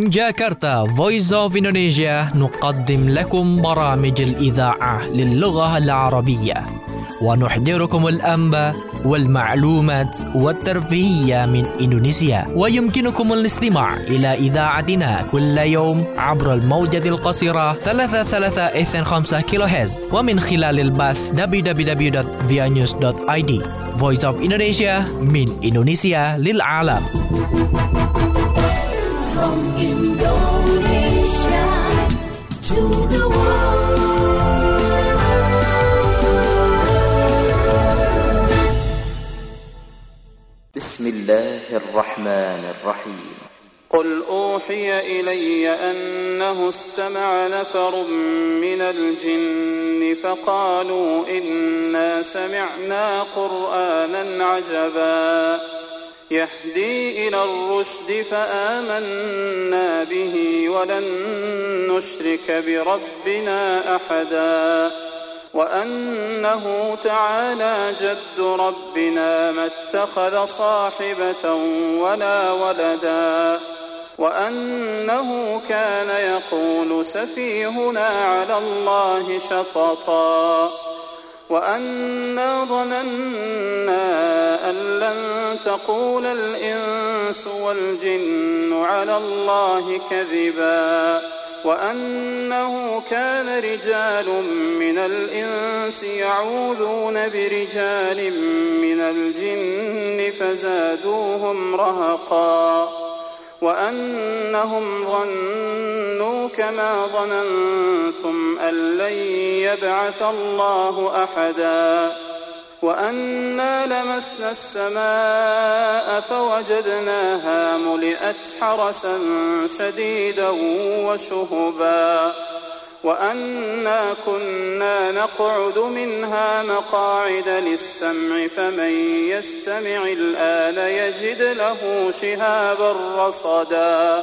من جاكرتا Voice of Indonesia نقدم لكم برامج الإذاعة للغة العربية ونحضركم الأنباء والمعلومات والترفيهية من إندونيسيا. ويمكنكم الاستماع إلى إذاعتنا كل يوم عبر الموجة القصيرة 3325 كيلوهرتز ومن خلال البث www.vianews.id. Voice of Indonesia من إندونيسيا للعالم. From Indonesia to the world. بسم الله الرحمن الرحيم. قل أوحي إلي أنه استمع نفر من الجن فقالوا إنا سمعنا قرآنا عجبا يهدي إلى الرشد فآمنا به ولن نشرك بربنا أحدا وأنه تعالى جد ربنا ما اتخذ صاحبة ولا ولدا وأنه كان يقول سفيهنا على الله شططا وأنا ظننا أن لن تقول الإنس والجن على الله كذبا وأنه كان رجال من الإنس يعوذون برجال من الجن فزادوهم رهقا وأنهم ظنوا كما ظننتم أن لن يبعث الله أحدا وأنا لمسنا السماء فوجدناها ملئت حرسا شديدا وشهبا وأنا كنا نقعد منها مقاعد للسمع فمن يستمع الآن يجد له شهابا رصدا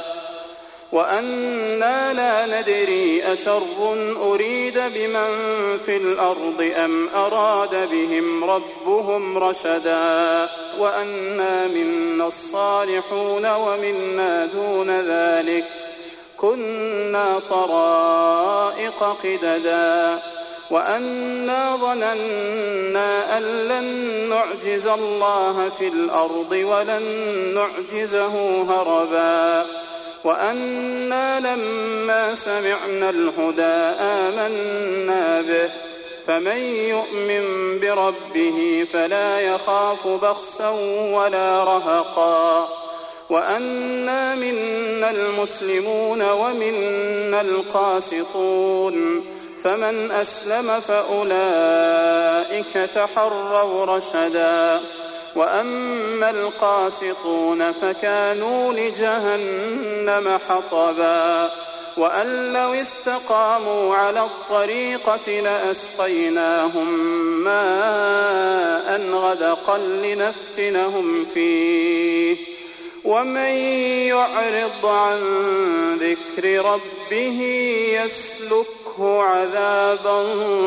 وأنا لا ندري أشر أريد بمن في الأرض أم أراد بهم ربهم رشدا وأنا منا الصالحون ومنا دون ذلك كنا طرائق قددا وأنا ظننا أن لن نعجز الله في الأرض ولن نعجزه هربا وأنا لما سمعنا الهدى آمنا به فمن يؤمن بربه فلا يخاف بخسا ولا رهقا وأنا منا المسلمون ومنا القاسطون فمن أسلم فأولئك تحروا رشدا وأما القاسطون فكانوا لجهنم حطبا وأن لو استقاموا على الطريقة لأسقيناهم ماء غدقا لنفتنهم فيه ومن يعرض عن ذكر ربه يسلكه عذابا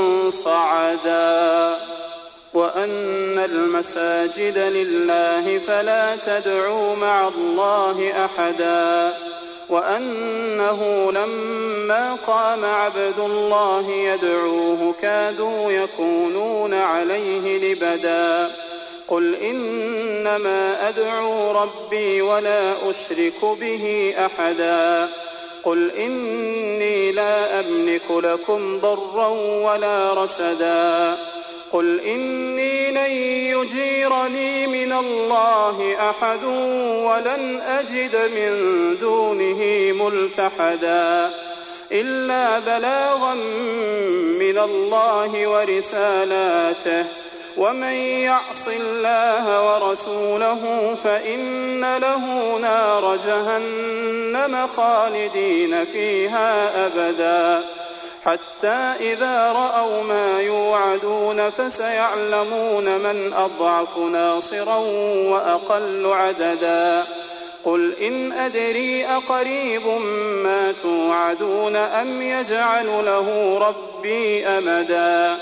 صعدا وأن المساجد لله فلا تدعوا مع الله أحدا وأنه لما قام عبد الله يدعوه كادوا يكونون عليه لبدا قل إنما أدعو ربي ولا أشرك به أحدا قل إني لا أملك لكم ضرا ولا رشدا قل إني لن يجيرني من الله أحد ولن أجد من دونه ملتحدا إلا بلاغا من الله ورسالاته ومن يعص الله ورسوله فإن له نار جهنم خالدين فيها أبدا حتى إذا رأوا ما يوعدون فسيعلمون من أضعف ناصرا وأقل عددا قل إن أدري أقريب ما توعدون أم يجعل له ربي أمدا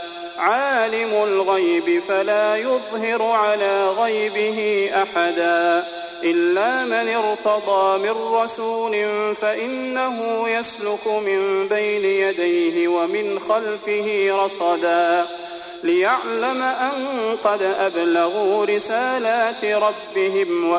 عالم الغيب فلا يظهر على غيبه أحدا إلا من ارتضى من رسول فإنه يسلك من بين يديه ومن خلفه رصدا ليعلم أن قد أبلغوا رسالات ربهم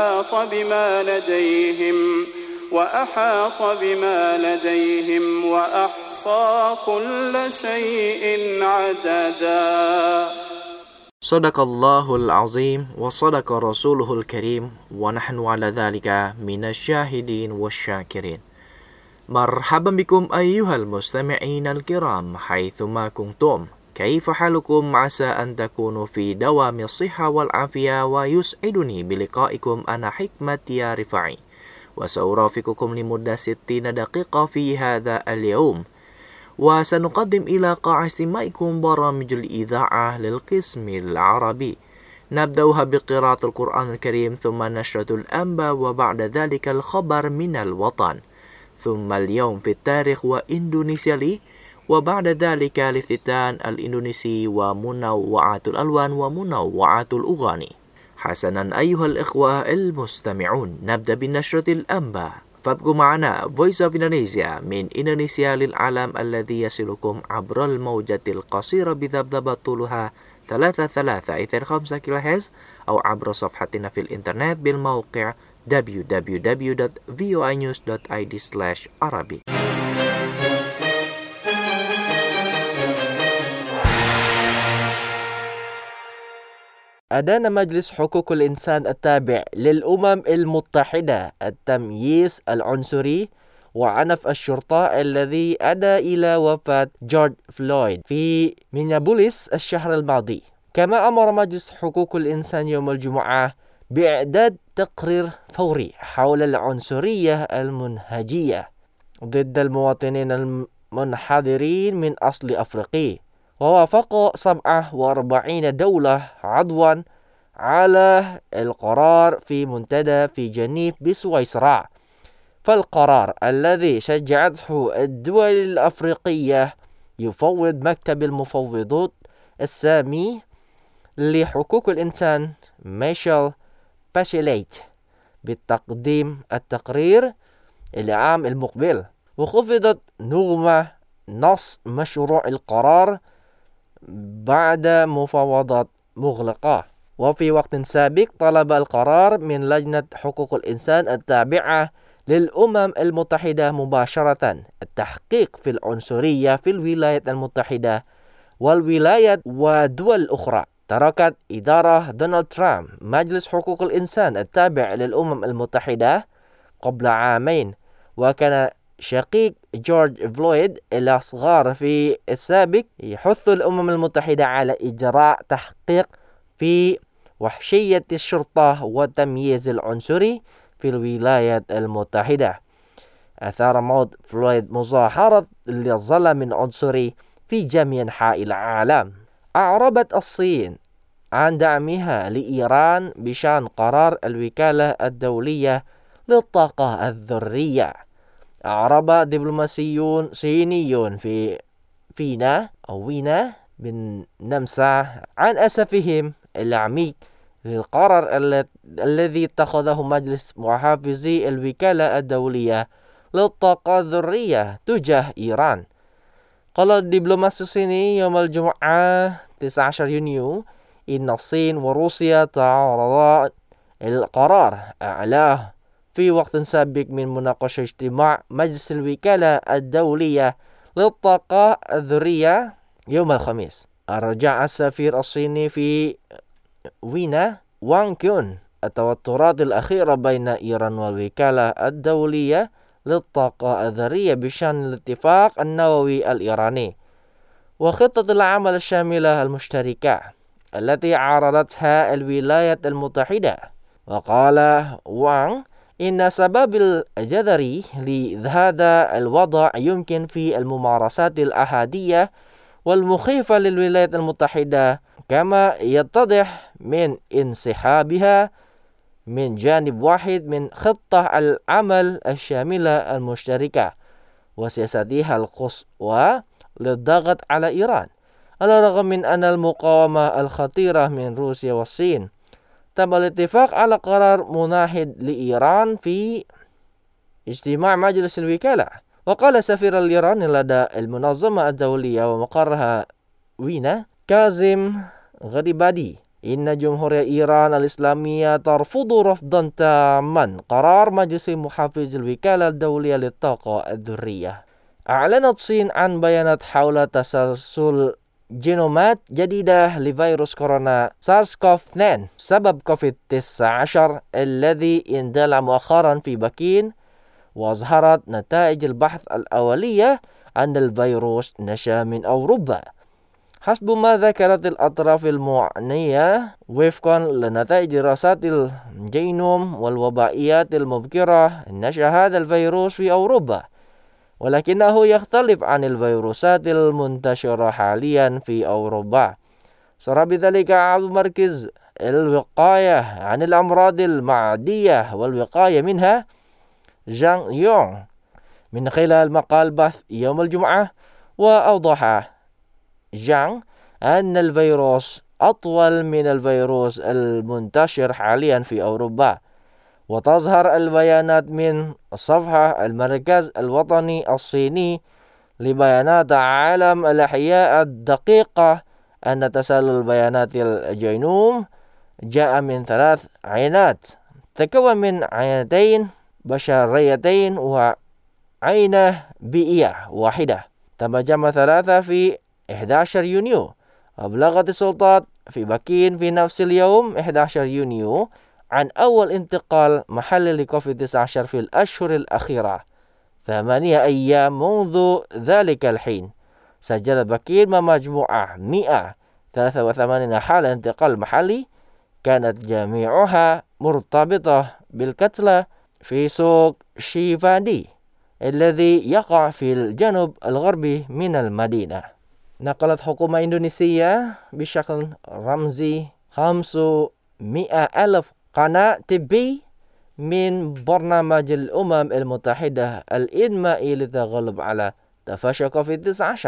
وأحاط بما لديهم وأحصى كل شيء عددا. صدق الله العظيم وصدق رسوله الكريم ونحن على ذلك من الشاهدين والشاكرين. مرحبا بكم أيها المستمعين الكرام حيثما كنتم. كيف حالكم؟ عسى أن تكونوا في دوام الصحة والعافية، ويسعدني بلقائكم أنا حكمة يا رفاعي، وسأرافقكم لمدة 60 دقيقة في هذا اليوم، وسنقدم إلى قاع استماعكم برامج الإذاعة للقسم العربي. نبدأها بقراءة القرآن الكريم، ثم نشرة الأنباء، وبعد ذلك الخبر من الوطن، ثم اليوم في التاريخ وإندونيسيا لي، وبعد ذلك الافتتان الإندونيسي ومنوعات الألوان ومنوعات الأغاني. حسنا أيها الإخوة المستمعون، نبدأ بنشرة الأنباء، فابقوا معنا Voice of Indonesia من إندونيسيا للعالم الذي يصلكم عبر الموجة القصيرة بذبذبة طولها 33.5 كيلوهرتز، أو عبر صفحتنا في الإنترنت بالموقع www.voinews.id/arabic. أدان مجلس حقوق الإنسان التابع للأمم المتحدة التمييز العنصري وعنف الشرطة الذي أدى إلى وفاة جورج فلويد في مينيابوليس الشهر الماضي. كما أمر مجلس حقوق الإنسان يوم الجمعة بإعداد تقرير فوري حول العنصرية المنهجية ضد المواطنين المنحدرين من أصل أفريقي. ووافق 47 دولة عضوا على القرار في منتدى في جنيف بسويسرا. فالقرار الذي شجعته الدول الأفريقية يفوض مكتب المفوضات السامي لحقوق الإنسان ميشيل باشيليت بتقديم التقرير العام المقبل. وخفضت نغمة نص مشروع القرار بعد مفاوضات مغلقة. وفي وقت سابق طلب القرار من لجنة حقوق الإنسان التابعة للأمم المتحدة مباشرة التحقيق في العنصرية في الولايات المتحدة والولايات ودول أخرى. تركت إدارة دونالد ترامب مجلس حقوق الإنسان التابع للأمم المتحدة قبل عامين، وكان شقيق جورج فلويد الأصغر في السابق يحث الأمم المتحدة على إجراء تحقيق في وحشية الشرطة والتمييز العنصري في الولايات المتحدة. أثار موت فلويد مظاهرة للظلم العنصري في جميع أنحاء العالم. أعربت الصين عن دعمها لإيران بشأن قرار الوكالة الدولية للطاقة الذرية. أعرب دبلوماسيون صينيون في فيينا بالنمسا عن أسفهم العميق للقرار الذي اتخذه مجلس محافظي الوكالة الدولية للطاقة الذرية تجاه إيران. قال الدبلوماسي الصيني يوم الجمعة 19 يونيو إن الصين وروسيا تعارضا القرار أعلاه في وقت سابق من مناقشة اجتماع مجلس الوكالة الدولية للطاقة الذرية يوم الخميس. أرجع السفير الصيني في فيينا وانغ كيون التوترات الأخيرة بين إيران والوكالة الدولية للطاقة الذرية بشأن الاتفاق النووي الإيراني وخطة العمل الشاملة المشتركة التي عارضتها الولايات المتحدة. وقال وانغ إن سبب الجذري لهذا الوضع يمكن في الممارسات الأحادية والمخيفة للولايات المتحدة، كما يتضح من انسحابها من جانب واحد من خطة العمل الشاملة المشتركة وسياستها القصوى للضغط على إيران، على الرغم من أن المقاومة الخطيرة من روسيا والصين تم الاتفاق على قرار مناهض لإيران في اجتماع مجلس الوكالة. وقال سفير الإيران لدى المنظمة الدولية ومقرها وينا كاظم غريبادي إن جمهورية إيران الإسلامية ترفض رفضا تاما قرار مجلس محافظ الوكالة الدولية للطاقة الذرية. أعلنت الصين عن بيانات حول تسلسل جينومات جديدة لفيروس كورونا SARS-CoV-2 سبب كوفيد-19 الذي اندلع مؤخرا في بكين، وأظهرت نتائج البحث الأولية أن الفيروس نشأ من أوروبا. حسب ما ذكرت الأطراف المعنية وفقا لنتائج دراسات الجينوم والوبائيات المبكرة، نشأ هذا الفيروس في أوروبا، ولكنه يختلف عن الفيروسات المنتشرة حاليا في أوروبا. صرح بذلك عضو مركز الوقاية عن الأمراض المعدية والوقاية منها جان يونغ من خلال مقال بث يوم الجمعة. وأوضح جان أن الفيروس أطول من الفيروس المنتشر حاليا في أوروبا. وتظهر البيانات من صفحة المركز الوطني الصيني لبيانات عالم الأحياء الدقيقة أن تسلسل بيانات الجينوم جاء من 3 عينات تكون من عينتين بشريتين وعينة بيئية واحدة. تم جمع 3 في 11 يونيو. أبلغت السلطات في بكين في نفس اليوم 11 يونيو عن أول انتقال محلي لكوفيد-19 في الأشهر الأخيرة 8 أيام منذ ذلك الحين. سجل بكين مجموعة 183 حالة انتقال محلي، كانت جميعها مرتبطة بالقتلى في سوق شيفاندي الذي يقع في الجنوب الغربي من المدينة. نقلت حكومة إندونيسيا بشكل رمزي 500,000 قناة طبي من برنامج الأمم المتحدة الإنمائي للتغلب على تفشي كوفيد-19.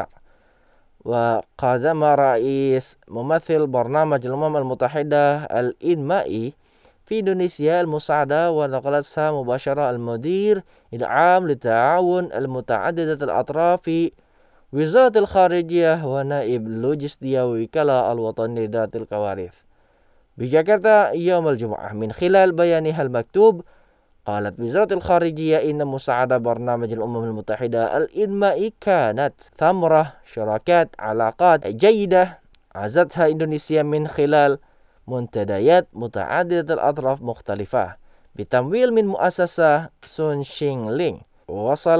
وقدم رئيس ممثل برنامج الأمم المتحدة الإنمائي في إندونيسيا المساعدة، ونقلتها مباشرة المدير العام للتعاون المتعددة الأطراف في وزارة الخارجية ونائب لوجستيا ووكالة الوطنية لإدارة الكوارث بجاكرتا يوم الجمعة. من خلال بيانها المكتوب، قالت وزارة الخارجية إن مساعدة برنامج الأمم المتحدة الإنمائي كانت ثمرة شراكات علاقات جيدة عزتها إندونيسيا من خلال منتديات متعددة الأطراف مختلفة بتمويل من مؤسسة سون شينغ لينغ. ووصل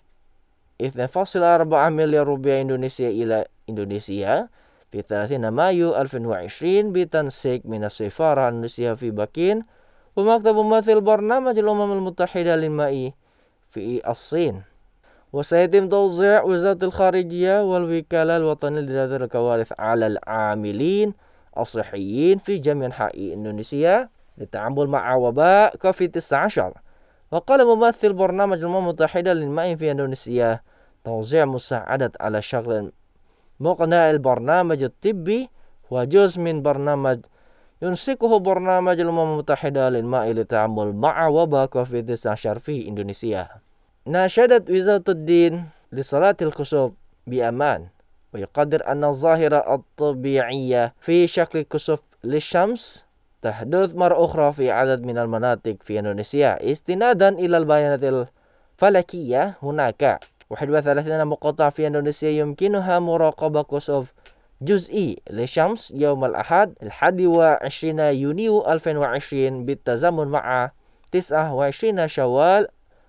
2.4 مليار روبيا إندونيسيا إلى إندونيسيا في 30 مايو 2020 بتنسيق من السفارة الإندونيسية في بكين ومكتب ممثل برنامج الأمم المتحدة الإنمائي في الصين. وسيتم توزيع وزارة الخارجية والوكالة الوطنية لإدارة الكوارث على العاملين الصحيين في جميع أنحاء إندونيسيا للتعامل مع وباء كوفيد-19. وقال ممثل برنامج الأمم المتحدة للإنمائي في إندونيسيا توزيع مساعدة على شكل مقنع البرنامج الطبي وجزء من برنامج ينسقه برنامج الأمم المتحدة للإنمائي للتعامل مع وباء كوفيد-19 في إندونيسيا. ناشدت وزارة الدين لصلاة الكسوف بأمان، ويقدر أن الظاهرة الطبيعية في شكل كسوف للشمس تحدث مرة أخرى في عدد من المناطق في إندونيسيا. استنادا إلى البيانات الفلكية، هناك 31 مقاطعة في إندونيسيا يمكنها مراقبة كسوف جزئي للشمس يوم الأحد 21 يونيو 2020 بالتزامن مع 29 شوال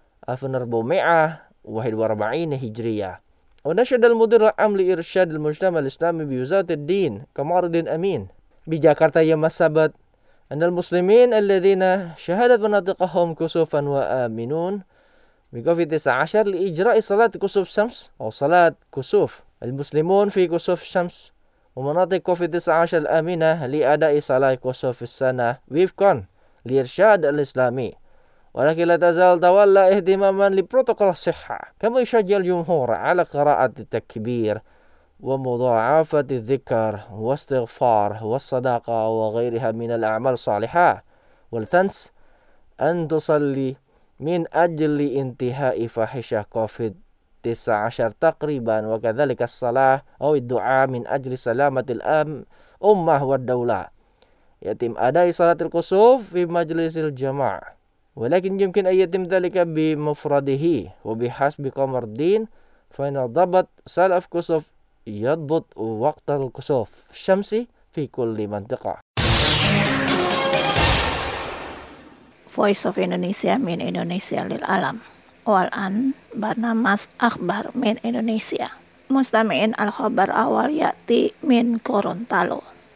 1441 هجرية. ونشد المدير العام لإرشاد المجتمع الإسلامي بوزارة الدين كمال الدين أمين بجاكرتا يوم السبت أن المسلمين الذين شهدت مناطقهم كسوفا وآمنون بكوفيد-19 لإجراء صلاة كسوف الشمس أو صلاة كسوف. المسلمون في كسوف الشمس ومناطق كوفيد-19 الآمنة لأداء صلاة كسوف السنة وفقا لإرشاد الإسلامي، ولكن لا تزال تولى اهتماما لبروتوكول الصحة، كما يشجع الجمهور على قراءة التكبير ومضاعفة الذكر واستغفار والصدقة وغيرها من الأعمال الصالحة. ولا تنس أن تصلي من أجل انتهاء فاحشة COVID-19 تقريبا، وكذلك الصلاة أو الدعاء من أجل سلامة الأمة والدولة. يتم أداء صلاة الكسوف في مجلس الجماعة، ولكن يمكن أن يتم ذلك بمفرده وبحسب قمر الدين، فإن ضبط صلاة الكسوف يضبط وقت الكسوف الشمسي في كل منطقة. Voice of Indonesia min Indonesia lil alam. Wal-an barnamas akhbar min Indonesia. Mustami'in al-khabar awal ya'ti min Gorontalo.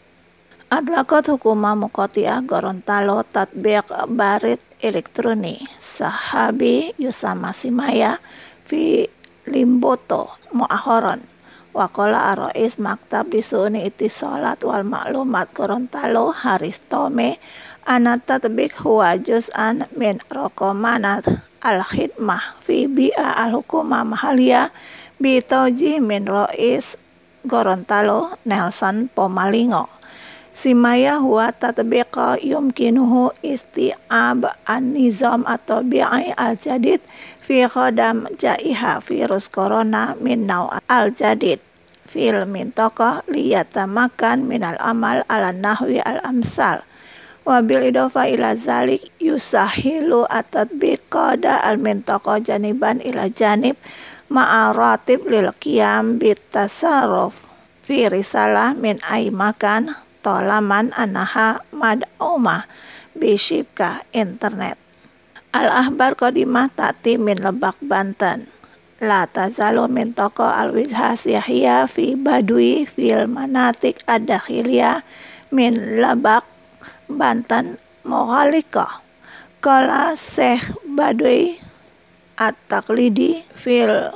Adlaqat hukuma muqati'ah Gorontalo tatbiq barit elektroni sahabi yusama simaya fi limboto mu'akhoron. Waqala ar-rais maktab disuni itisalat wal maklumat Gorontalo Haristome ana tatbiq huwa juz'an min rokomanat al-khidmah fi bi'a al-hukuma mahalia bi tawjih min rais Gorontalo Nelson Pomalingo. Simaya huwa tatbiqa yumkinuhu isti'ab an-nizam atau bi'i al-jadid fi khodam jaiha virus corona min naw al-jadid fil mintaqah liyatamakan minal amal ala nahwi al-amsal. Wabil idofa ila zalik yusahilu at-tatbiqada al-mintaqah janiban ila janib ma'aratib lil qiyam bitasarruf fi risalah min aimakan tolaman anaha mad'umah bishibka internet. Al-ahbar qadimah ta'ti min Lebak Banten. La tazalu min toko al-wijhas yahya fi badui fil manatik ad-dakhiliyah min Lebak Banten Moghalikah. Qala Syekh Badui at-taqlidi fil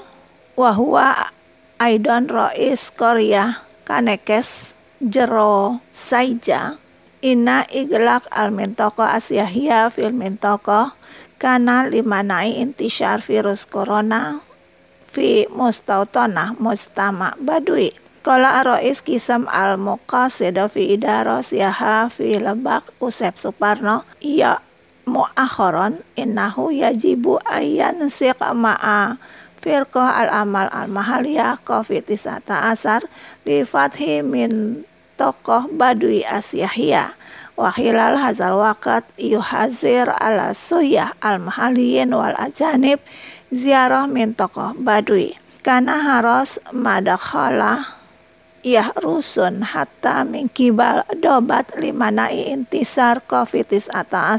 wahwa aidan rais Korea Kanekes jero saija ina iglak al-mintoko asyahia fil mintoko kana limanai intishar virus corona fi mustautanah mustama badui. Qala ar-rais Kisam al-muqasido fi idara siyaha fi Lebak Usep Suparno iya mu'akhoron innahu yajibu ayyan siqa ma'a firqah al-amal al-mahaliyah COVID-19 li fathi min tokoh badui asyahiyah. Wa khilal hazal waqt yuhazir ala suyah al-mahaliyin wal ajanib ziarah min tokoh badui. Kana haros madakhala yahrusun hatta min kibal dobat limanai intisar COVID-19.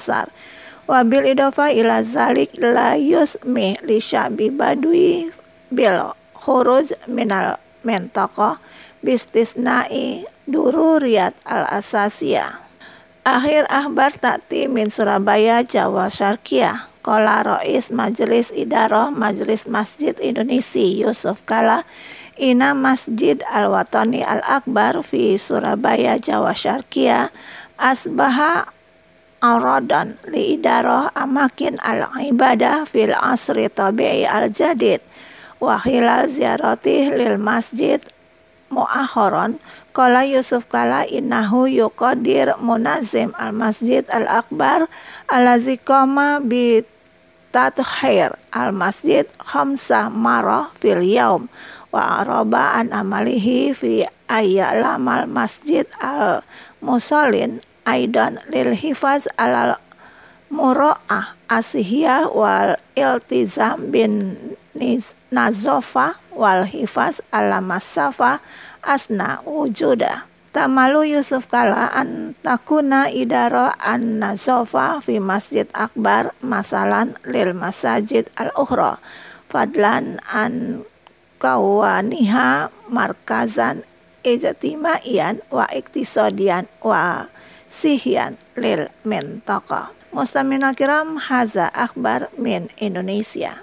Wabil idofa ila zalik la yusmi li syabi badui bil khuruj minal mentoko bistisnai dururiyat al-asasiyah. Akhir ahbar ta'ti min Surabaya, Jawa Syarqiyah. Qala rais Majelis Idarah Majelis Masjid Indonesia Yusuf Kala ina Masjid Al-Watani Al-Akbar fi Surabaya, Jawa Syarqiyah asbaha aradan li idarah amakin al-ibadah fil asri tabi'i al-jadid. Wa khilal ziyaratih lil masjid mu'akhoron qala Yusuf Kala innahu yuqadir munazim al-masjid al-akbar alazi qama bi tathhir al-masjid khamsah marah fil yaum wa araba an amalihi fi ayyalamal masjid al-musallin aidan lil hifaz alal mura'ah asihiyah wal iltizam bin nazofa wal hifaz ala masafa asna wujuda. Tamalu Yusuf Kala an takuna idara an nazofa fi masjid akbar masalan lil masajid al-ukhra fadlan an kawaniha markazan ijtimaiyan wa iktisadian wa sihian lil mintaqah. Mustamina kiram, haza akhbar min Indonesia.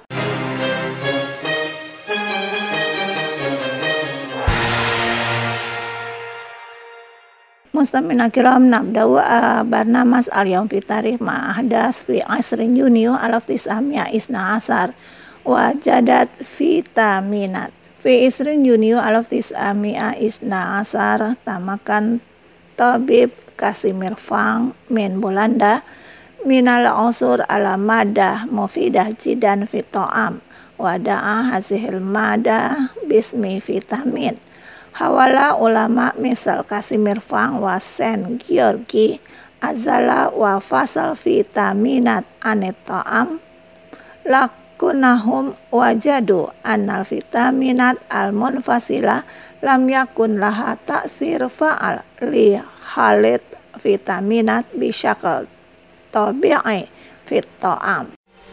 Mustamina kiram, nabda'u barnamas al-yawm fi tarikh ma'ahdas fi 20 Yunio 1912 wa jadat vitaminat Fi isrin Junio alaf tis'amia isna asar tamakan tabib Kasimir Fang min Belanda minal unsur ala madah mufidah jidan fi ta'am wada'a hazihil madah bismi vitamin. Hawala ulama misal Kasimir Fang wa Saint Georgi azala wa fasal vitaminat anit ta'am lakunahum wajadu annal vitaminat al-munfasila lam yakun laha ta'sir fa'al li halit vitaminat bisyakal tabi'i fit ta'am.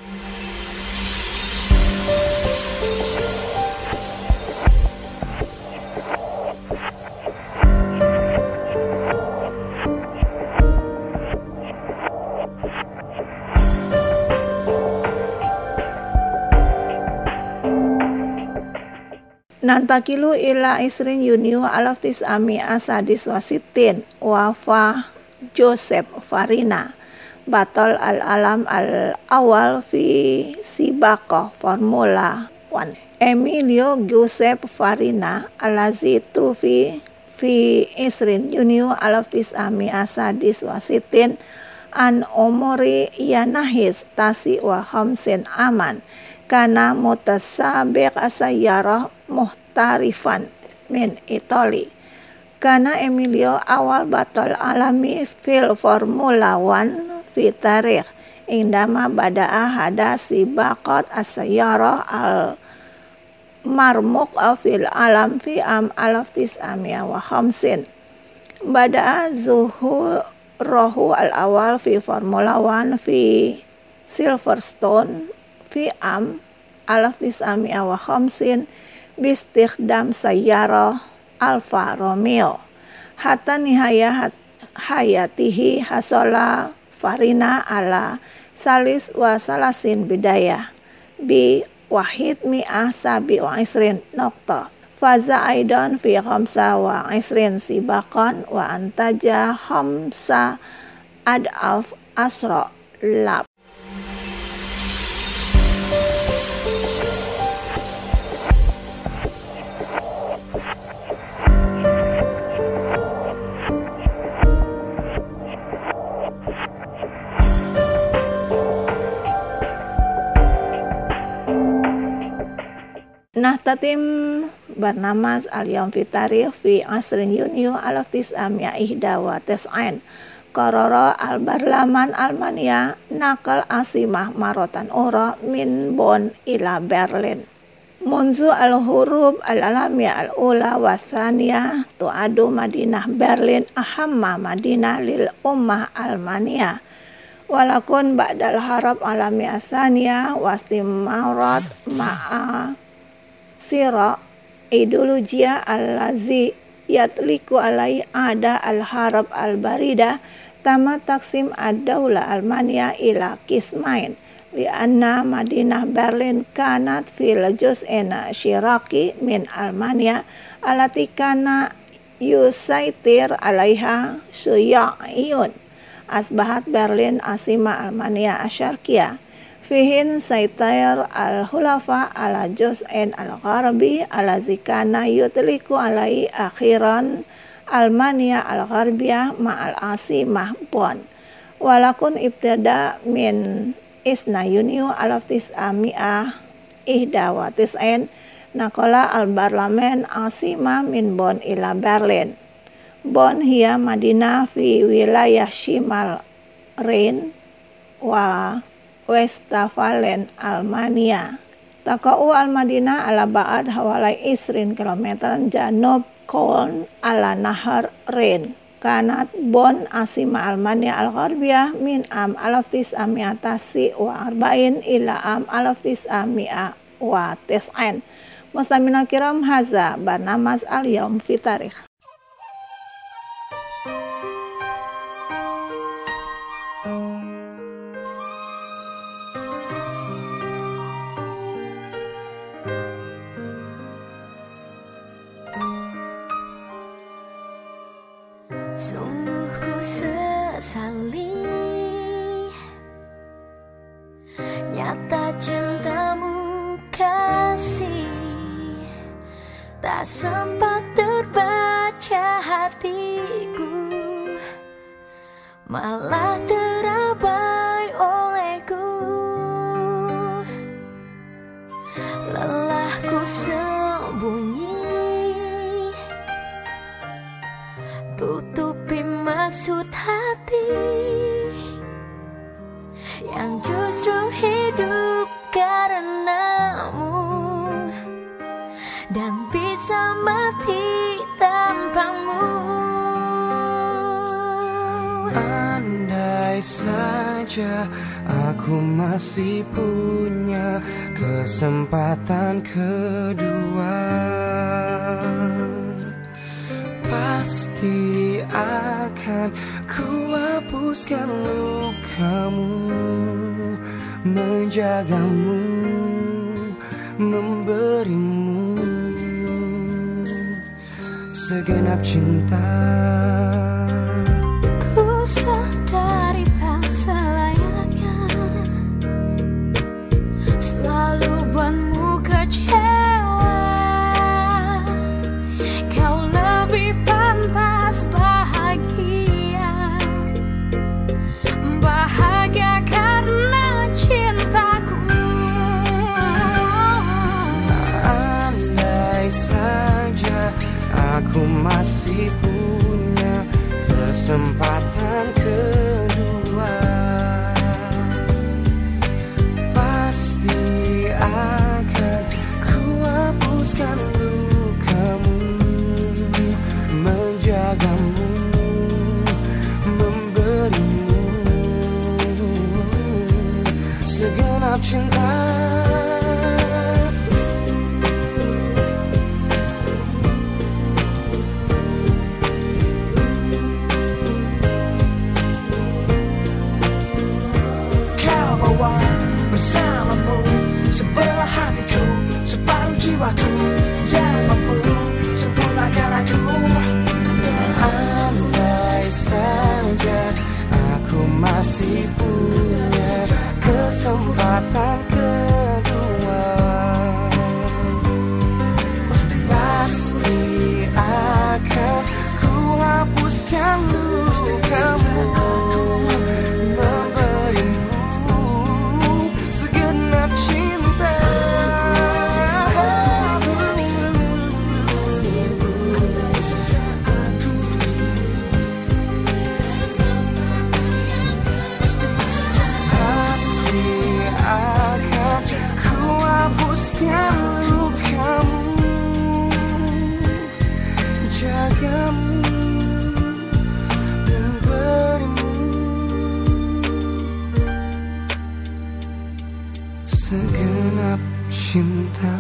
Nantakilu ila isrin Yuniu alaf tis'ami asadis wasitin wafa Joseph Farina batal al-alam al-awal fi sibaqah Formula 1 Emilio Joseph Farina alazitu fi isrin Yuniu alaf tis'ami asadis wasitin an umuri yanahis tasi wa khamsin aman kana mutasabiq asayyarah muhtarifan min Itali. Kana Emilio awal batal alami fil Formula 1 fi tarikh indama bada'a hadasi baqat asayyarah al marmuq fil alam fi am alaf tis'amia wa khamsin. Bada'a zuhurahu al awal fi Formula 1 fi Silverstone fi am alaf tis'amia wa khamsin bistikhdam sayyarah Alfa Romeo hatta nihayat hayatihi hasala Farina ala salis wa salasin bidayah bi wahid mi'ah sabi wa isrin nokta faza aidan fi khamsa wa isrin sibaqan wa antaja khamsa adaf asra lab. Nahtatim barnamas al-yawm fi tarikh fi asrin Yuniu alaf tis'amia ihda wa tis'ain qarara al-barlaman Almania nakal asimah marotan ora min Bonn ila Berlin munzu al-hurub al-alamiyah al-ula wa thaniyah tu'adu Madinah Berlin ahamma Madinah lil ummah Almania walakun ba'dal harab alamiyah thaniyah wastimarat ma'a sira ideolojia allazi yatliku alai ada al-harab al-barida tama taksim ad-dawla Almania ila kismain lianna Madinah Berlin kanat fil juz'in syiraki min Almania alati kana yusaitir alaiha syuya'iyun asbahat Berlin asima Almania asyarkiyah fihin saitair al-hulafa ala juz'in al-gharbi ala zikana yutliku alai akhiran Almania al-gharbiyah ma'al asimah Bonn walakun ibtada min isna Yuniu alaf tis'ami'ah ihda wa tis'ain nakola al-barlamen asimah min Bonn ila Berlin. Bonn hiya Madinah fi wilayah Shimal Rhin wa Westfalen Almania. Takau al-Madinah ala ba'ad hawalai isrin kilometer janub Köln ala nahar Rhin. Kanat Bonn asima Almania al-Gharbiyah min am alaf tis'ami'atasi wa arba'in ila am alaf tis'ami'a wa tis'ain. Mustamina kiram haza barnamas al-yawm fi tarikh. Sungguh ku sesali nyata cintamu kasih tak sempat terbaca hatiku, malah terabai olehku. Lelahku sembunyi, tutupi maksud hati yang justru hidup karenamu dan bisa mati tanpamu. Andai saja aku masih punya kesempatan kedua, pasti akan ku hapuskan lukamu, menjagamu, memberimu segenap cinta. Ku sadari tak selayaknya selalu buatmu kecewa. Kau lebih pantas bahagia, bahagia karena cintaku. Andai saja aku masih punya kesempatan kedua, pasti akan ku hapuskan lukamu, menjagamu, memberimu segenap cinta. Bersamamu, sebelah hatiku, separuh jiwaku, yang mampu sempurnakan aku. Andai saja aku masih punya kesempatan kedua, pasti akan ku hapuskan lukamu, segenap cinta.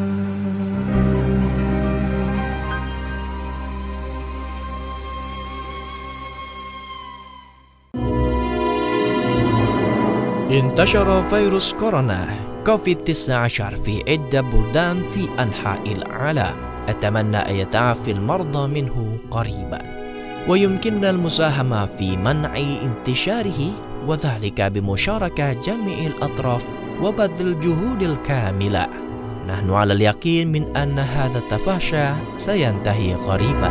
انتشر فيروس كورونا كوفيد-19 في عدة بلدان في أنحاء العالم. أتمنى أن يتعافى المرضى منه قريبا ويمكننا المساهمة في منع انتشاره، وذلك بمشاركة جميع الأطراف وبذل الجهود الكاملة. نحن على اليقين من أن هذا التفشي سينتهي قريبا.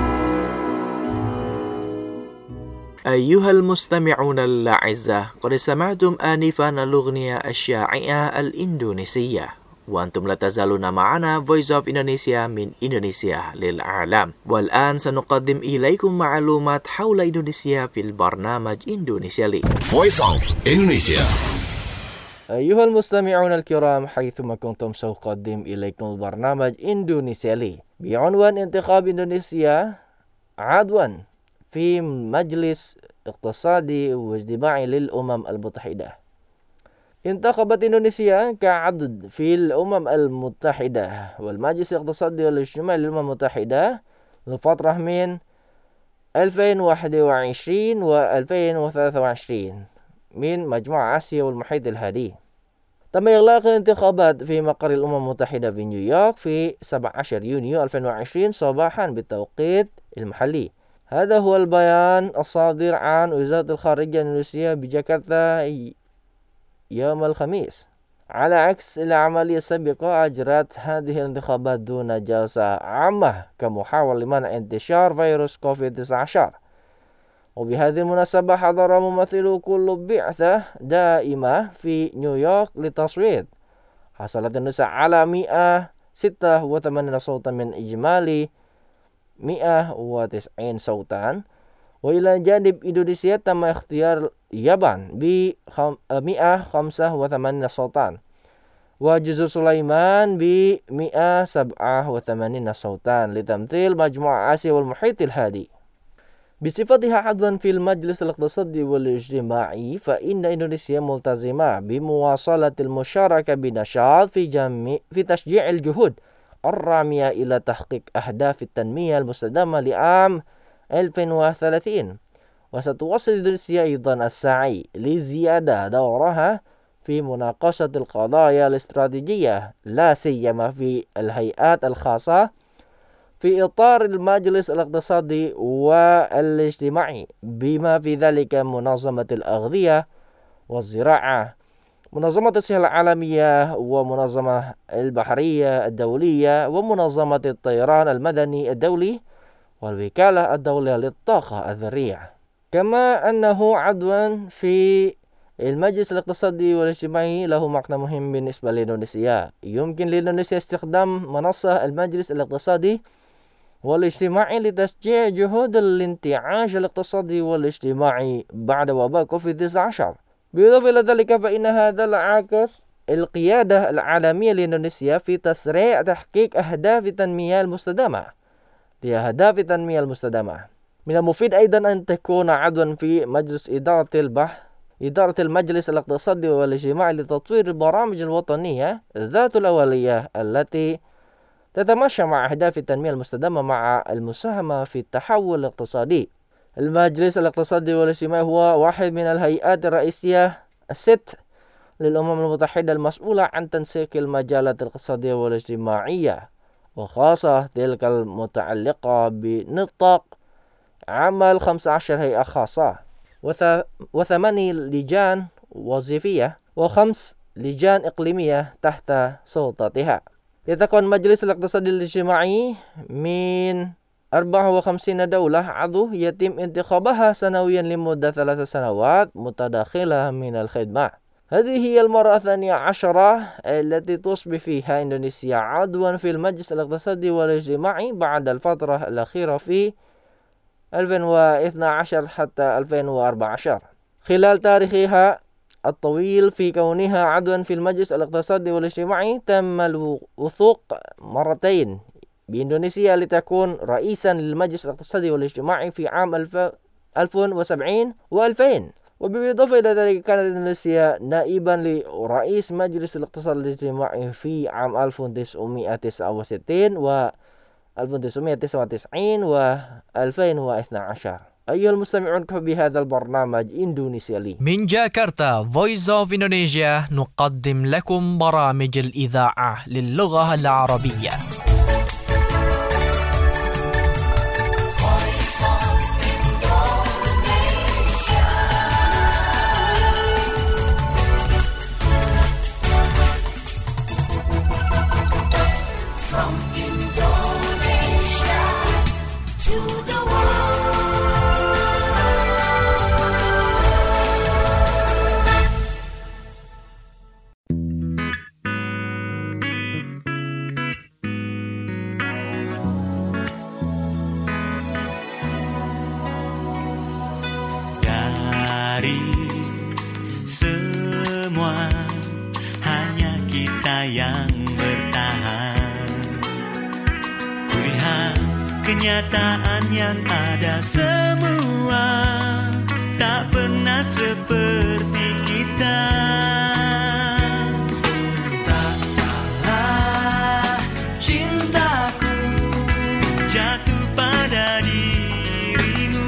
أيها المستمعون الأعزاء، قد سمعتم آنفا الأغنية الشائعة الإندونيسية، وأنتم لا تزالون معنا Voice of Indonesia من إندونيسيا للعالم. والآن سنقدم إليكم معلومات حول إندونيسيا في البرنامج إندونيسيا لي. Voice of Indonesia. أيها المستمعون الكرام، حيثما كنتم سأقدم إليكم البرنامج إندونيسيا لي بعنوان انتخاب إندونيسيا عضوا في مجلس اقتصادي واجتماعي للأمم المتحدة. انتخبت إندونيسيا كعضو في الأمم المتحدة والمجلس الاقتصادي والاجتماعي للأمم المتحدة لفترة من 2021 و 2023 من مجموعة آسيا والمحيط الهادي. تم إغلاق الانتخابات في مقر الأمم المتحدة في نيويورك في 17 يونيو 2020 صباحا بالتوقيت المحلي. هذا هو البيان الصادر عن وزارة الخارجية الإندونيسية بجاكرتا يوم الخميس. على عكس العملية السابقة أجرت هذه الانتخابات دون جلسة عامة كمحاولة لمنع انتشار فيروس كوفيد-19. وبهذه المناسبة حضر ممثلو كل بعثة دائمة في نيويورك للتصويت. حصلت النساء على 186 صوتا من إجمالي 190 صوتا. وإلى جانب إندونيسيا تم اختيار اليابان ب 185 صوتا وجزر سليمان ب 187 صوتا لتمثيل مجموعة آسيا والمحيط الهادي. بصفتها عضوا في المجلس الاقتصادي والاجتماعي فإن إندونيسيا ملتزمة بمواصلة المشاركة بنشاط في تشجيع الجهود الرامية إلى تحقيق أهداف التنمية المستدامة لعام 2030. وستواصل إندونيسيا أيضا السعي لزيادة دورها في مناقشة القضايا الاستراتيجية لا سيما في الهيئات الخاصة في إطار المجلس الاقتصادي والاجتماعي بما في ذلك منظمة الأغذية والزراعة، منظمة الصحة العالمية، ومنظمة البحرية الدولية، ومنظمة الطيران المدني الدولي، والوكالة الدولية للطاقة الذرية. كما أنه عضوا في المجلس الاقتصادي والاجتماعي له معنى مهم بالنسبة لإندونيسيا. يمكن لإندونيسيا استخدام منصة المجلس الاقتصادي والاجتماعي لتشجيع جهود الانتعاش الاقتصادي والاجتماعي بعد وباء كوفيد-19. بالإضافة إلى ذلك فإن هذا العكس القيادة العالمية لإندونيسيا في تسريع تحقيق أهداف التنمية المستدامة. من المفيد أيضا أن تكون عضوا في مجلس إدارة المجلس الاقتصادي والاجتماعي لتطوير البرامج الوطنية ذات الأولية التي تتماشى مع أهداف التنمية المستدامة مع المساهمة في التحول الاقتصادي. المجلس الاقتصادي والاجتماعي هو واحد من الهيئات الرئيسية الست للأمم المتحدة المسؤولة عن تنسيق المجالات الاقتصادية والاجتماعية، وخاصة تلك المتعلقة بنطاق عمل 15 هيئة خاصة و8 لجان وظيفية و5 لجان إقليمية تحت سلطتها. يتكون مجلس الاقتصادي الاجتماعي من 54 دولة عضو يتم انتخابها سنويا لمدة 3 سنوات متداخلة من الخدمة. هذه هي المرة 12 التي تصبح فيها إندونيسيا عضوا في المجلس الاقتصادي والاجتماعي بعد الفترة الأخيرة في 2012 حتى 2014. خلال تاريخها الطويل في كونها عضوا في المجلس الاقتصادي والاجتماعي تم الوثوق مرتين بإندونيسيا لتكون رئيسا للمجلس الاقتصادي والاجتماعي في عام 1970 و2000. وبالإضافة إلى ذلك كانت إندونيسيا نائبا لرئيس مجلس الاقتصاد الاجتماعي في عام 1969 و 1999 و 2012. أيها المستمعون بهذا البرنامج إندونيسيا لي من جاكرتا Voice of Indonesia نقدم لكم برامج الإذاعة للغة العربية. Semua hanya kita yang bertahan. Kulihat kenyataan yang ada semua tak pernah seperti kita. Tak salah cintaku jatuh pada dirimu.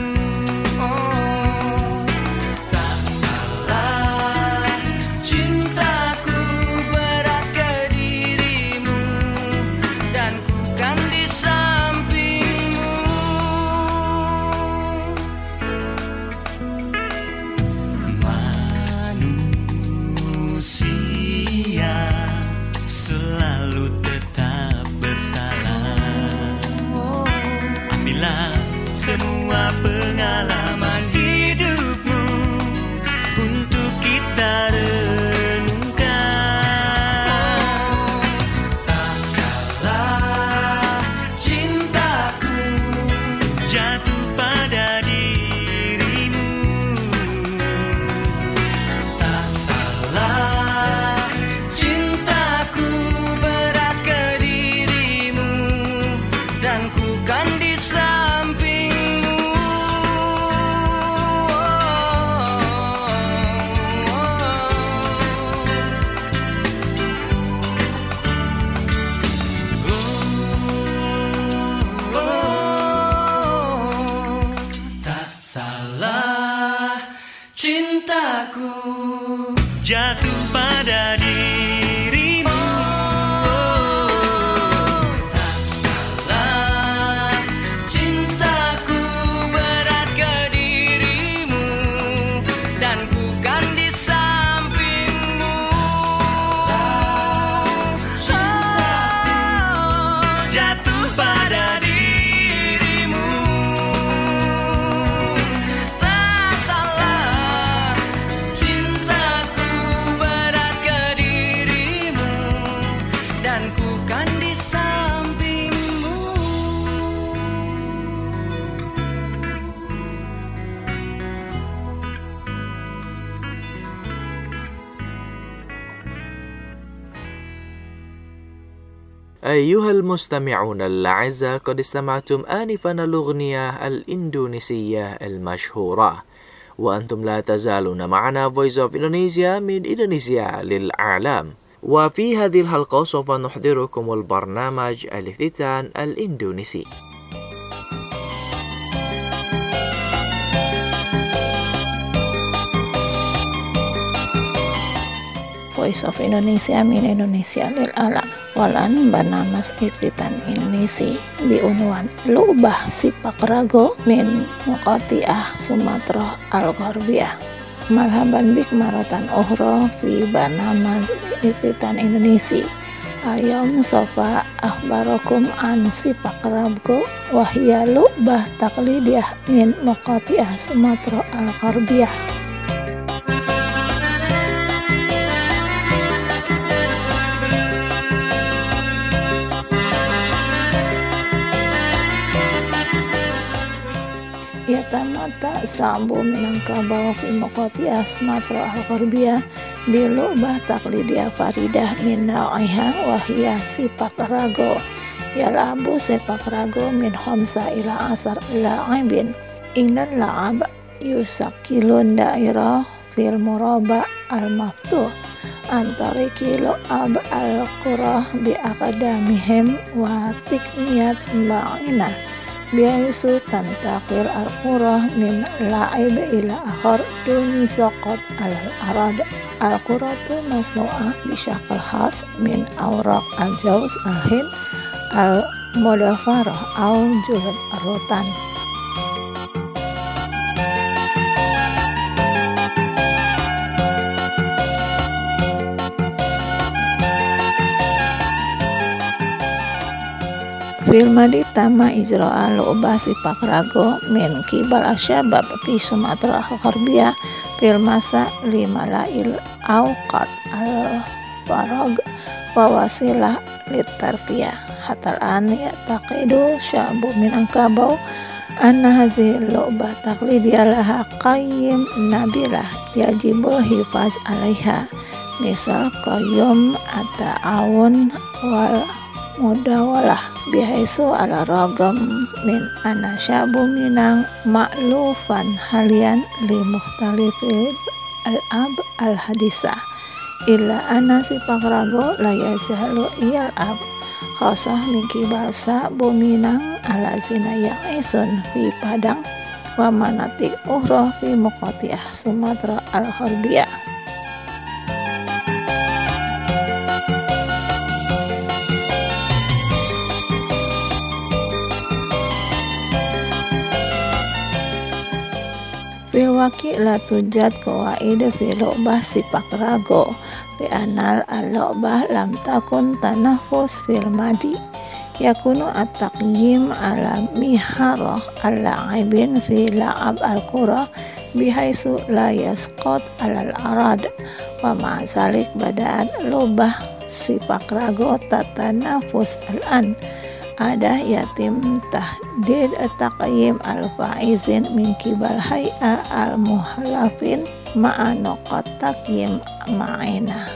Tak salah cintaku berat ke dirimu dan ku kan di sampingmu. salah cintaku jatuh pada dirimu. Tak salah cintaku berat ke dirimu, dan ku kan di sampingmu. Jatuh pada dirimu. Tak salah cintaku berat ke dirimu, dan ku kan di sampingmu. أيها المستمعون الأعزاء، قد استمعتم آنفا الأغنية الإندونيسية المشهورة، وأنتم لا تزالون معنا Voice of Indonesia من إندونيسيا للعالم. وفي هذه الحلقة سوف نحضركم البرنامج الافتتان الإندونيسي. Voice of Indonesia min Indonesia lil alam. Walan banamas iftitan Indonesia biunwan lubah sipak rago min muqati'ah Sumatera al-Gharbiyah. Marhaban bik maratan ukhra fi banamas iftitan Indonesia. Al-yawm sofa akhbarakum an sipak rago wahya lubah taqlidiyah min muqati'ah Sumatera al-Gharbiyah. Yatamata sa'bu minangkabaw fi muqati'ah Sumatera al-Gharbiyah bilubah taqlidiyah faridah min na'iha wahiyah sipak rago. Yalabu sipak rago min khamsa ila asar la'ibin. Innal la'ab yusakilun dairah fil muraba al-maftuh antari kilo ab al-qurah bi akadamihim wa tikniyat ma'inah biaisu tantakil al-qurah min la'ib ila akhar duni sokot al-arad. Al-qurah tu masnu'ah bisyakal khas min awraq al-jauz al-hin al-mudafarah au julad rotan. Filmadi tama ijra'a lu'bah sipak rago min kibal asyabab fi Sumatera al-Gharbiyah fil masa lima lail awqat al-farag wa wasilah litarfiyah. Hatal an ya'taqidu sya'bu min angkabaw anna hazi lu'bah taqlidiyah laha qayyim nabilah yajibul hifaz alaiha, misal qayyum at-ta'awun wal mudawalah bihaisu ala ragam min anasyabu minang ma'lufan halian li mukhtalifil al-ab al-hadisah illa anasi pakrago la yazalu iyal ab khasah min kibasa buminang ala zina ya'isun fi Padang wa manatik ukhra fi muqati'ah Sumatera al-Gharbiyah. Filwaki la tujad qawaid fi lu'bah sipak rago li'anal al-lu'bah lam takun tanafus fil madi yakunu at-taqyim ala miharah al-la'ibin fi la'ab al-qura bihaisu la yasqat al-arad wa ma'azalik bada'at lu'bah sipak rago tatanafus al-an. Ada yatim tahdid taqyim al-faizin min kibal hay'a al-muhalafin ma'a nuqat taqyim ma'ina.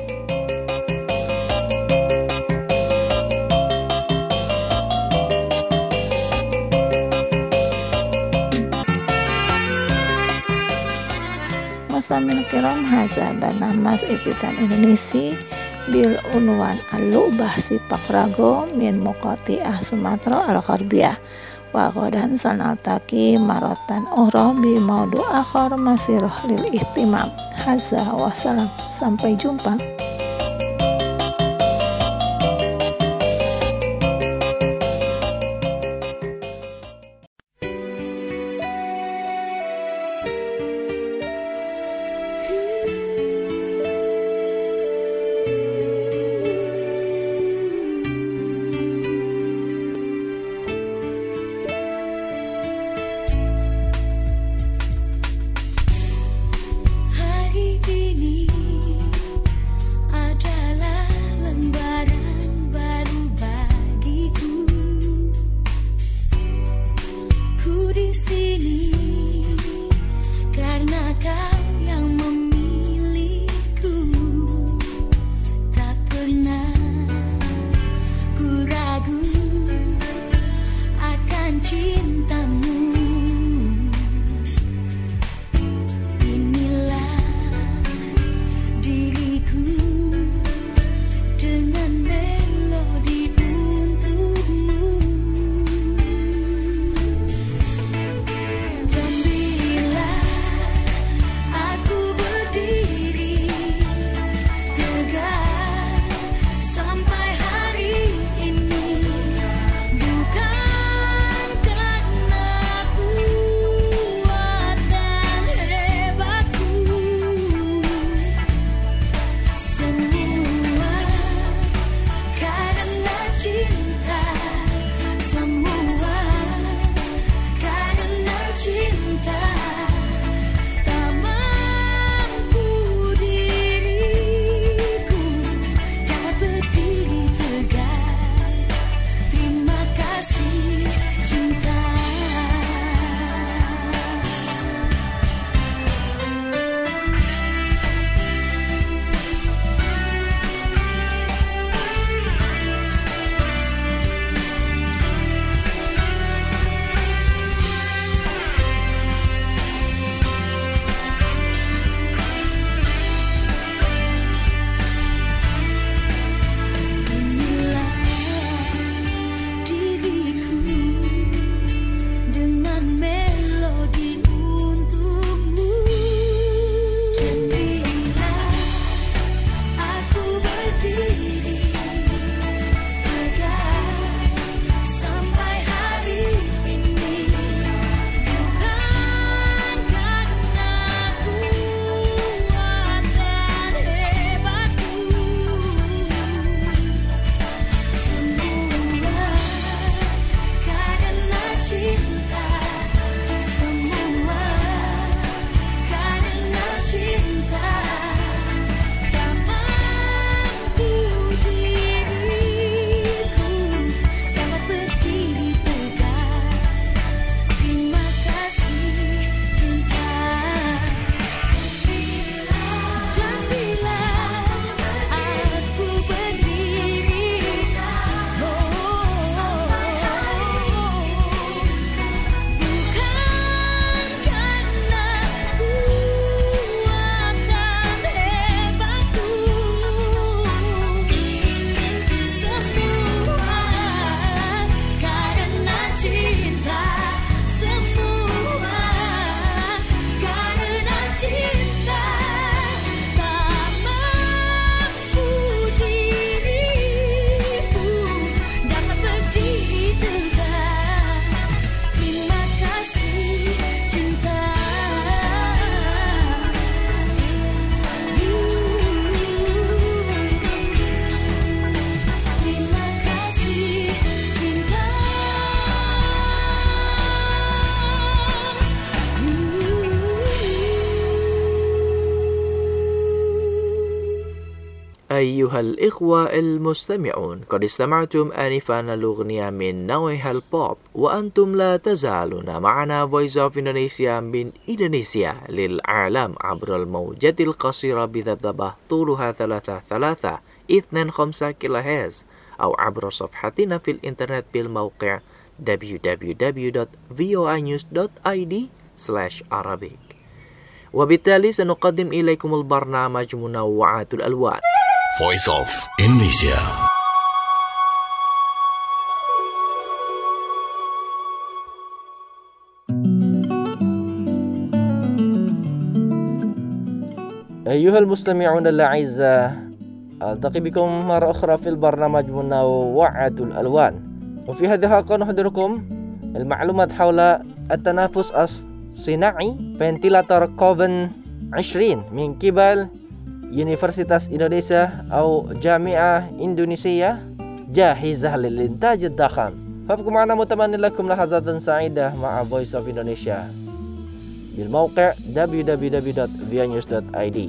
Muslimin kiram, haza banamas iftitan Indonesia bil unwan al-lu'bah sipak rago min muqati'ah Sumatera al-Gharbiyah Wa ghadan sanaltaqi maratan ukhra bi maudu akhar masirah lil ihtimam. Hadza wa salam. Sampai jumpa. Hari ini أيها الإخوة المستمعون، قد استمعتم آنفا الأغنية من نوعها البوب، وأنتم لا تزالون معنا Voice of Indonesia من إندونيسيا للعالم عبر الموجات القصيرة بذبذبة طولها 3.325 كيلوهرتز، أو عبر صفحتنا في الإنترنت بالموقع www.voinews.id/Arabic. وبالتالي سنقدم إليكم البرنامج منوعات الألوان Voice of Indonesia. أيها المستمعون الأعزاء، ألتقي بكم مرة أخرى في البرنامج منوعة الألوان، وفي هذه الحلقة نحضركم المعلومات حول التنافس الصناعي فنتيلاتور كوفن 20 من قبل Universitas Indonesia أو جامعة إندونيسية جاهزة للإنتاج الضخم. فابقوا معنا متمنى لكم لحظات سعيدة مع Voice of Indonesia بالموقع www.vianews.id.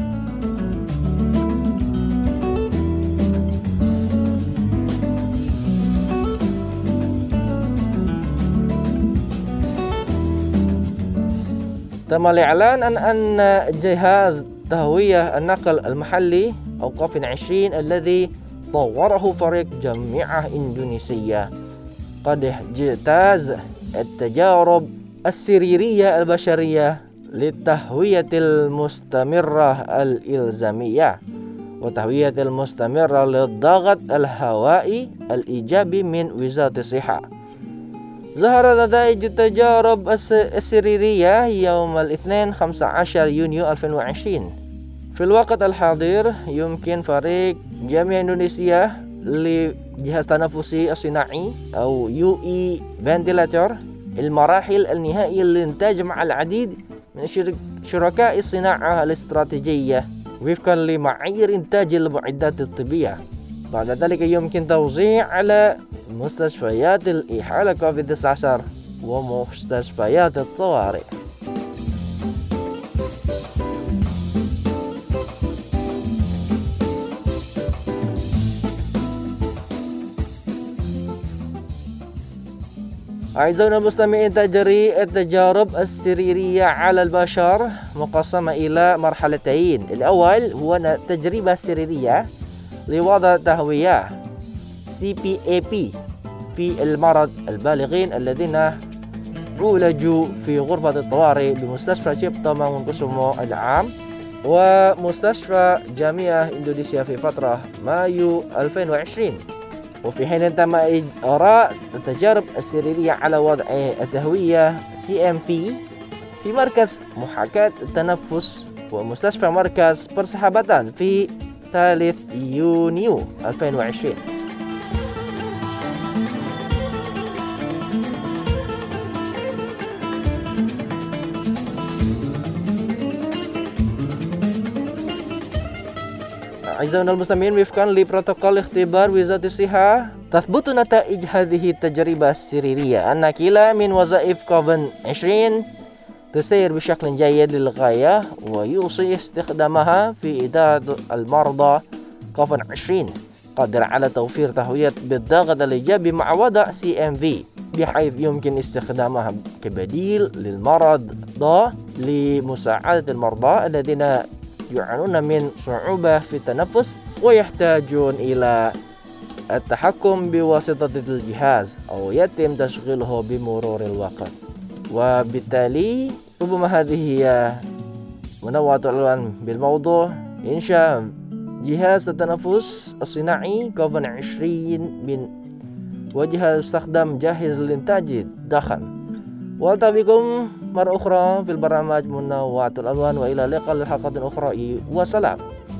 تم الإعلان أن جهاز تهوية النقل المحلي أو كوفن 20 الذي طوره فريق جامعة إندونيسية قد اجتاز التجارب السريرية البشرية للتهوية المستمرة الإلزامية وتهوية المستمرة للضغط الهوائي الإيجابي من وزارة الصحة. ظهر نتائج التجارب السريرية يوم الاثنين 15 يونيو 2020. في الوقت الحاضر يمكن فريق جامعة إندونيسيا لجهاز تنفسي الصناعي أو UE فنتيلاتور المراحل النهائية للإنتاج مع العديد من شركاء الصناعة الاستراتيجية وفقا لمعايير إنتاج المعدات الطبية. بعد ذلك يمكن توزيع على مستشفيات الإحالة كوفيد-19 ومستشفيات الطوارئ. أعزائنا المستمعين، تجري التجارب السريرية على البشر مقسمة إلى مرحلتين. الأول هو تجربة سريرية لوضع تهوية CPAP في المرضى البالغين الذين عولجوا في غرفة الطوارئ بمستشفى شيبتا مانgunkusumo العام ومستشفى جامعة إندونيسيا في فترة مايو 2020. وفي حين تم إجراء التجارب السريرية على وضع التهوية CMP في مركز محاكاة التنفس ومستشفى مركز persahabatan في 3 يونيو 2020. أعزائنا المستمعين، وفقا لبروتوكول اختبار وزارة الصحة تثبت نتائج هذه التجربة السريرية أن كلا من وظائف كوفن 20 تسير بشكل جيد للغاية ويوصي استخدامها في إدارة المرضى كوفن 20 قادر على توفير تهوية بالضغط الإيجابي مع وضع CMV بحيث يمكن استخدامها كبديل للمرضى لمساعدة المرضى الذين يعانون من صعوبة في التنفس ويحتاجون إلى التحكم بواسطة الجهاز أو يتم تشغيله بمرور الوقت. وبالتالي ربما هذه هي منوعة الألوان بالموضوع إنشاء جهاز التنفس الصناعي كوفن 20 من وجهاز يستخدم جاهز للإنتاج الضخم. والتقي بكم مرة أخرى في البرنامج منوعة الألوان، وإلى اللقاء لحلقة أخرى وسلام.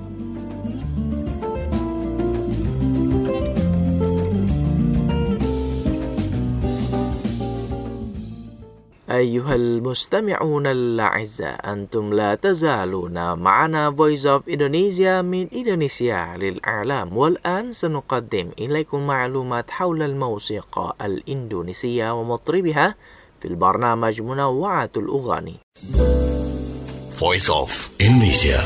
أيها المستمعون الأعزاء، أنتم لا تزالون معنا Voice of Indonesia من إندونيسيا للإعلام، والآن سنقدم إليكم معلومات حول الموسيقى الإندونيسية ومطربها في البرنامج منوعة الأغاني. Voice of Indonesia.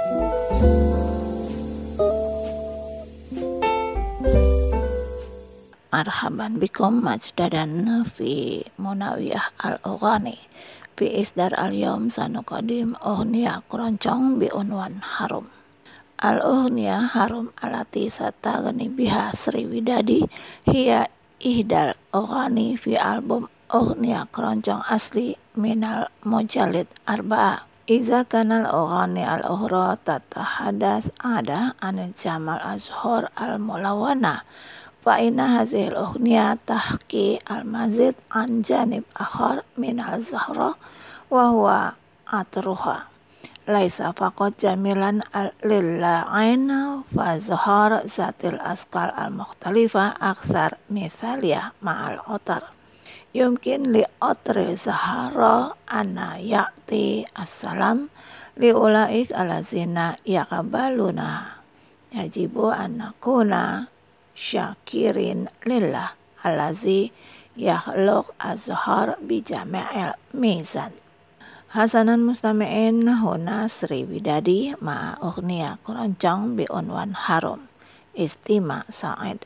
Marhaban bikum majdadan fi munawiyah al-ughani fi isdar al-yawm sanuqadim ughniya keroncong bi unwan harum. Al-ughniya harum alati satagani biha Sri Widadi hiya ihdal ughani fi album ughniya keroncong asli minal mujalid arba'a. Iza kanal ughani al-ughra tatahadas ada anil jamal azhar al-mulawana fa'inna hazil ughniya tahki al-mazid an janib akhar min al-zahra wa huwa atruha laisa faqat jamilan lilla'aina fa zahar zatil askal al-mukhtalifa aksar misaliyah ma'al otar. Yumkin li otri zahara anna ya'ti assalam li ulaik alazina yaqbaluna. Yajibu an nakuna syakirin lillah alazi yakhluq azhar bi jami'il mizan. Hasanan mustami'in huna Sri Widadi ma'a ughniya keroncong bi unwan harum istima Sa'id.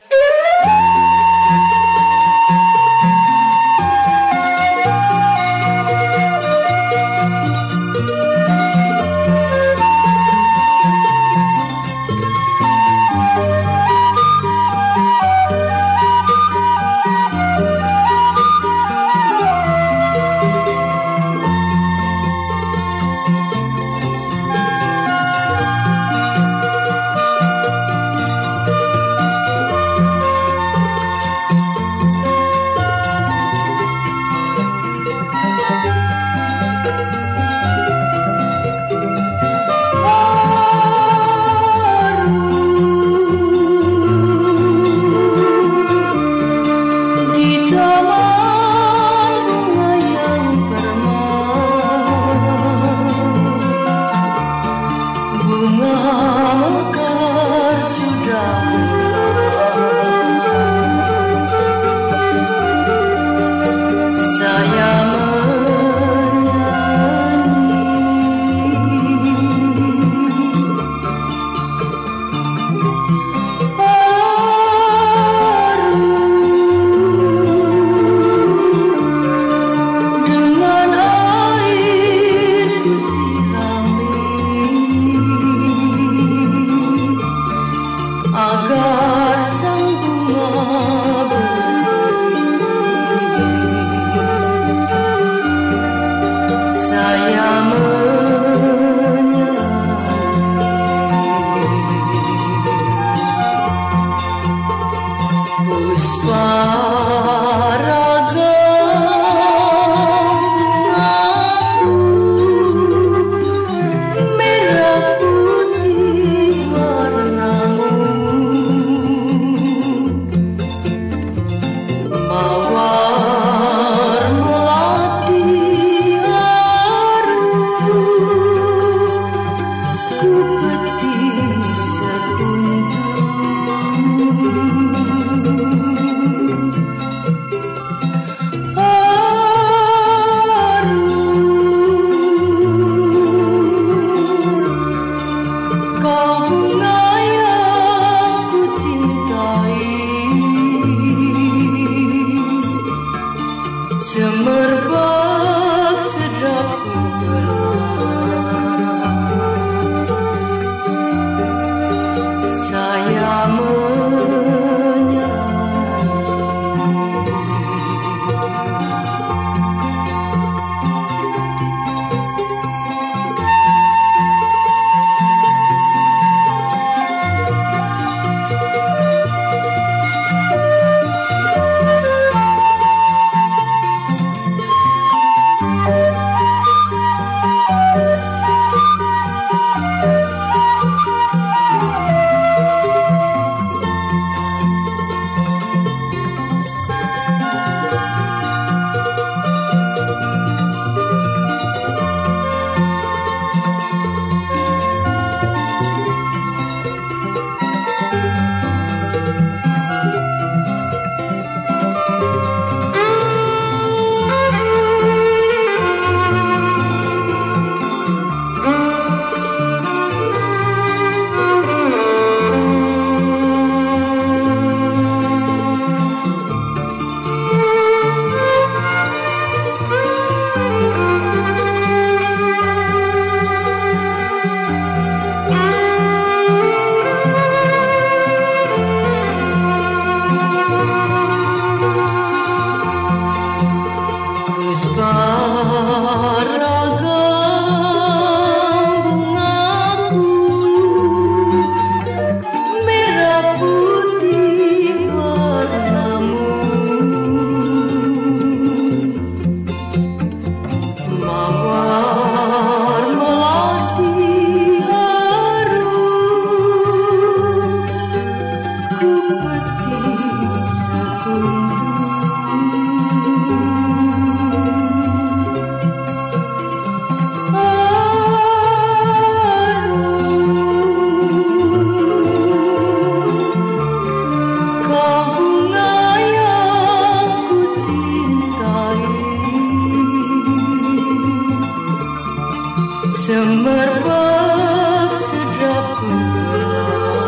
semerbak sedap pula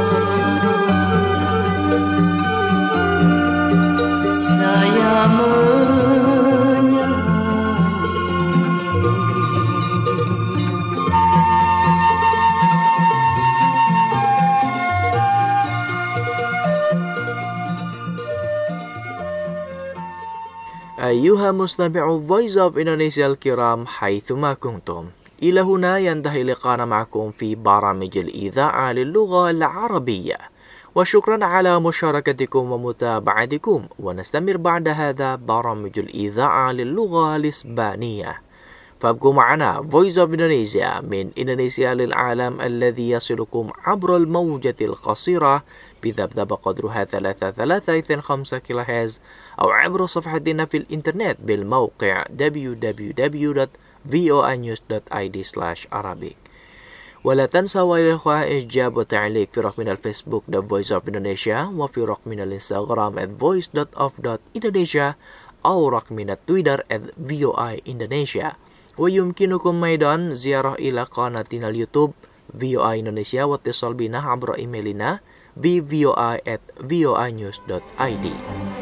saya menyanyi. أيها مستمعو Voice of Indonesia الكرام حيثما كنتم، إلى هنا ينتهي لقاءنا معكم في برامج الإذاعة للغة العربية، وشكرا على مشاركتكم ومتابعتكم، ونستمر بعد هذا برامج الإذاعة للغة الإسبانية. فابقوا معنا Voice of Indonesia من إندونيسيا للعالم الذي يصلكم عبر الموجة القصيرة بذبذب قدرها 3.325 كيلوهرتز أو عبر صفحتنا في الإنترنت بالموقع www.voanews.id/Arabic. ولا تنسوا يا الأخوة إعجاب وتعليق في رقمنا الفيسبوك The Voice of Indonesia، وفي رقمنا الإنستغرام @voice.of.indonesia، أو رقمنا التويتر @VOI Indonesia. ويمكنكم أيضا زيارة إلى قناتنا اليوتيوب VOI Indonesia واتصال بنا عبر إيميلنا bvoi@voinews.id.